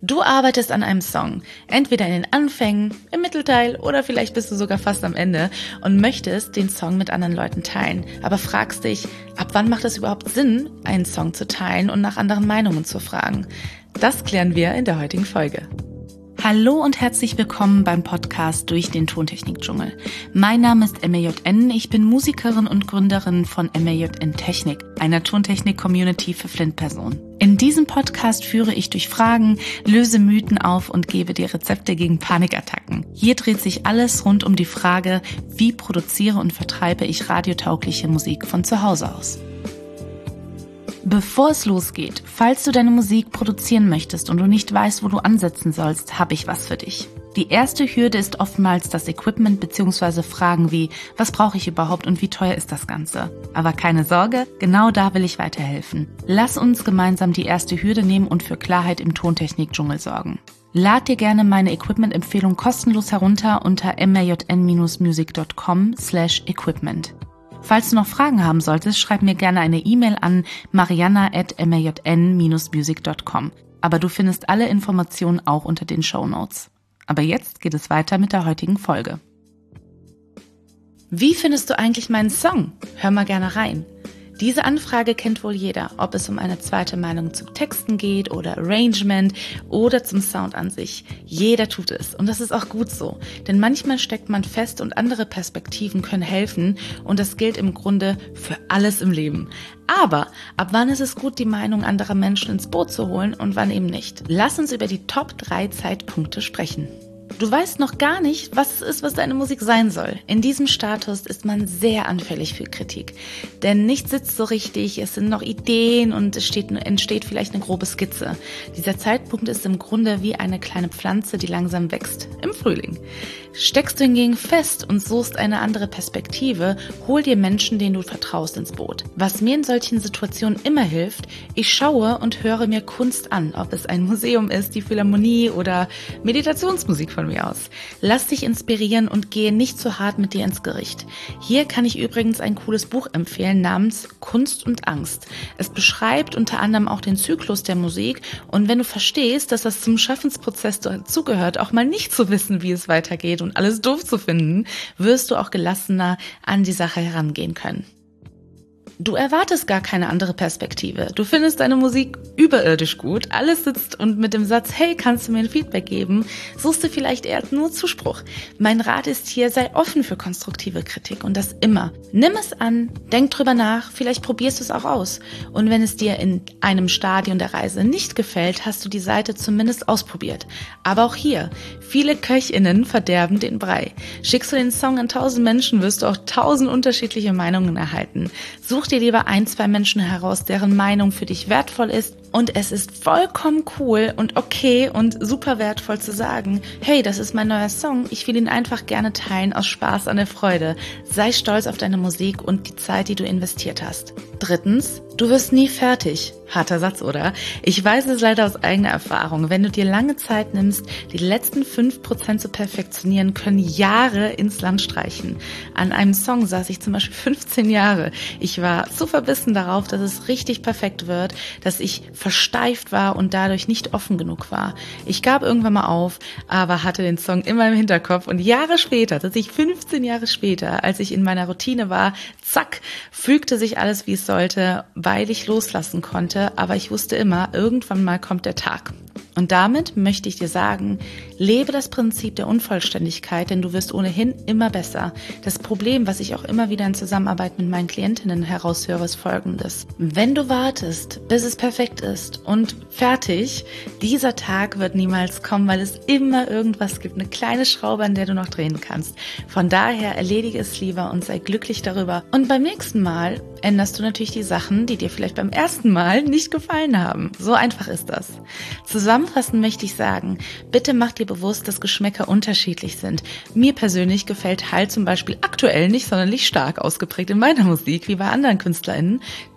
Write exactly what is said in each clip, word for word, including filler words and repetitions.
Du arbeitest an einem Song, entweder in den Anfängen, im Mittelteil oder vielleicht bist du sogar fast am Ende und möchtest den Song mit anderen Leuten teilen, aber fragst dich, ab wann macht es überhaupt Sinn, einen Song zu teilen und nach anderen Meinungen zu fragen? Das klären wir in der heutigen Folge. Hallo und herzlich willkommen beim Podcast Durch den Tontechnik-Dschungel. Mein Name ist M A J N, ich bin Musikerin und Gründerin von M A J N Technik, einer Tontechnik-Community für Flint-Personen. In diesem Podcast führe ich durch Fragen, löse Mythen auf und gebe dir Rezepte gegen Panikattacken. Hier dreht sich alles rund um die Frage, wie produziere und vertreibe ich radiotaugliche Musik von zu Hause aus. Bevor es losgeht, falls du deine Musik produzieren möchtest und du nicht weißt, wo du ansetzen sollst, habe ich was für dich. Die erste Hürde ist oftmals das Equipment bzw. Fragen wie, was brauche ich überhaupt und wie teuer ist das Ganze? Aber keine Sorge, genau da will ich weiterhelfen. Lass uns gemeinsam die erste Hürde nehmen und für Klarheit im Tontechnik-Dschungel sorgen. Lad dir gerne meine Equipment-Empfehlung kostenlos herunter unter majn-music.com slash equipment. Falls du noch Fragen haben solltest, schreib mir gerne eine E-Mail an marianna at majn-music dot com. Aber du findest alle Informationen auch unter den Shownotes. Aber jetzt geht es weiter mit der heutigen Folge. Wie findest du eigentlich meinen Song? Hör mal gerne rein. Diese Anfrage kennt wohl jeder, ob es um eine zweite Meinung zu Texten geht oder Arrangement oder zum Sound an sich. Jeder tut es und das ist auch gut so, denn manchmal steckt man fest und andere Perspektiven können helfen und das gilt im Grunde für alles im Leben. Aber ab wann ist es gut, die Meinung anderer Menschen ins Boot zu holen und wann eben nicht? Lass uns über die Top drei Zeitpunkte sprechen. Du weißt noch gar nicht, was es ist, was deine Musik sein soll. In diesem Status ist man sehr anfällig für Kritik. Denn nichts sitzt so richtig, es sind noch Ideen und es steht, entsteht vielleicht eine grobe Skizze. Dieser Zeitpunkt ist im Grunde wie eine kleine Pflanze, die langsam wächst. Im Frühling. Steckst du hingegen fest und suchst eine andere Perspektive, hol dir Menschen, denen du vertraust, ins Boot. Was mir in solchen Situationen immer hilft, ich schaue und höre mir Kunst an, ob es ein Museum ist, die Philharmonie oder Meditationsmusik von mir aus. Lass dich inspirieren und gehe nicht zu hart mit dir ins Gericht. Hier kann ich übrigens ein cooles Buch empfehlen namens Kunst und Angst. Es beschreibt unter anderem auch den Zyklus der Musik und wenn du verstehst, dass das zum Schaffensprozess dazugehört, auch mal nicht zu wissen, wie es weitergeht und alles doof zu finden, wirst du auch gelassener an die Sache herangehen können. Du erwartest gar keine andere Perspektive. Du findest deine Musik überirdisch gut, alles sitzt und mit dem Satz, hey, kannst du mir ein Feedback geben, suchst du vielleicht eher nur Zuspruch. Mein Rat ist hier, sei offen für konstruktive Kritik und das immer. Nimm es an, denk drüber nach, vielleicht probierst du es auch aus. Und wenn es dir in einem Stadium der Reise nicht gefällt, hast du die Seite zumindest ausprobiert. Aber auch hier, viele KöchInnen verderben den Brei. Schickst du den Song an tausend Menschen, wirst du auch tausend unterschiedliche Meinungen erhalten. Such dir lieber ein, zwei Menschen heraus, deren Meinung für dich wertvoll ist und es ist vollkommen cool und okay und super wertvoll zu sagen, hey, das ist mein neuer Song, ich will ihn einfach gerne teilen aus Spaß an der Freude. Sei stolz auf deine Musik und die Zeit, die du investiert hast. Drittens, du wirst nie fertig. Harter Satz, oder? Ich weiß es leider aus eigener Erfahrung. Wenn du dir lange Zeit nimmst, die letzten fünf Prozent zu perfektionieren, können Jahre ins Land streichen. An einem Song saß ich zum Beispiel fünfzehn Jahre. Ich war so verbissen darauf, dass es richtig perfekt wird, dass ich versteift war und dadurch nicht offen genug war. Ich gab irgendwann mal auf, aber hatte den Song immer im Hinterkopf und Jahre später, tatsächlich fünfzehn Jahre später, als ich in meiner Routine war, zack, fügte sich alles, wie es sollte, weil ich loslassen konnte. Aber ich wusste immer, irgendwann mal kommt der Tag. Und damit möchte ich dir sagen, lebe das Prinzip der Unvollständigkeit, denn du wirst ohnehin immer besser. Das Problem, was ich auch immer wieder in Zusammenarbeit mit meinen Klientinnen heraushöre, ist folgendes. Wenn du wartest, bis es perfekt ist und fertig, dieser Tag wird niemals kommen, weil es immer irgendwas gibt, eine kleine Schraube, an der du noch drehen kannst. Von daher erledige es lieber und sei glücklich darüber. Und beim nächsten Mal änderst du natürlich die Sachen, die dir vielleicht beim ersten Mal nicht gefallen haben. So einfach ist das. Zusammenfassend möchte ich sagen, bitte mach dir bewusst, dass Geschmäcker unterschiedlich sind. Mir persönlich gefällt Hall zum Beispiel aktuell nicht sonderlich stark ausgeprägt in meiner Musik, wie bei anderen KünstlerInnen.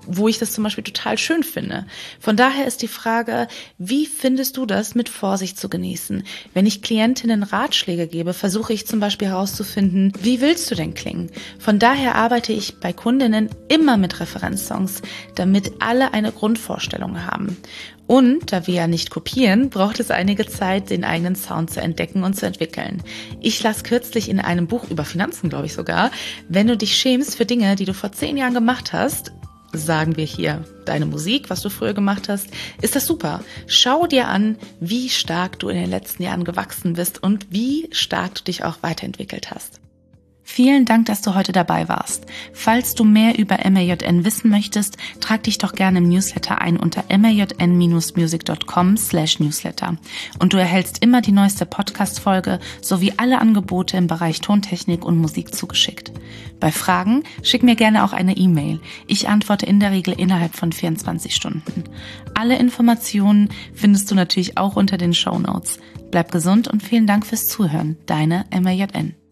wo ich das zum Beispiel total schön finde. Von daher ist die Frage, wie findest du das mit Vorsicht zu genießen? Wenn ich Klientinnen Ratschläge gebe, versuche ich zum Beispiel herauszufinden, wie willst du denn klingen? Von daher arbeite ich bei Kundinnen immer mit Referenzsongs, damit alle eine Grundvorstellung haben. Und da wir ja nicht kopieren, braucht es einige Zeit, den eigenen Sound zu entdecken und zu entwickeln. Ich las kürzlich in einem Buch über Finanzen, glaube ich sogar, wenn du dich schämst für Dinge, die du vor zehn Jahren gemacht hast, sagen wir hier deine Musik, was du früher gemacht hast, ist das super. Schau dir an, wie stark du in den letzten Jahren gewachsen bist und wie stark du dich auch weiterentwickelt hast. Vielen Dank, dass du heute dabei warst. Falls du mehr über M A J N wissen möchtest, trag dich doch gerne im Newsletter ein unter majn-music.com slash newsletter. Und du erhältst immer die neueste Podcast-Folge sowie alle Angebote im Bereich Tontechnik und Musik zugeschickt. Bei Fragen schick mir gerne auch eine E-Mail. Ich antworte in der Regel innerhalb von vierundzwanzig Stunden. Alle Informationen findest du natürlich auch unter den Shownotes. Bleib gesund und vielen Dank fürs Zuhören. Deine M A J N.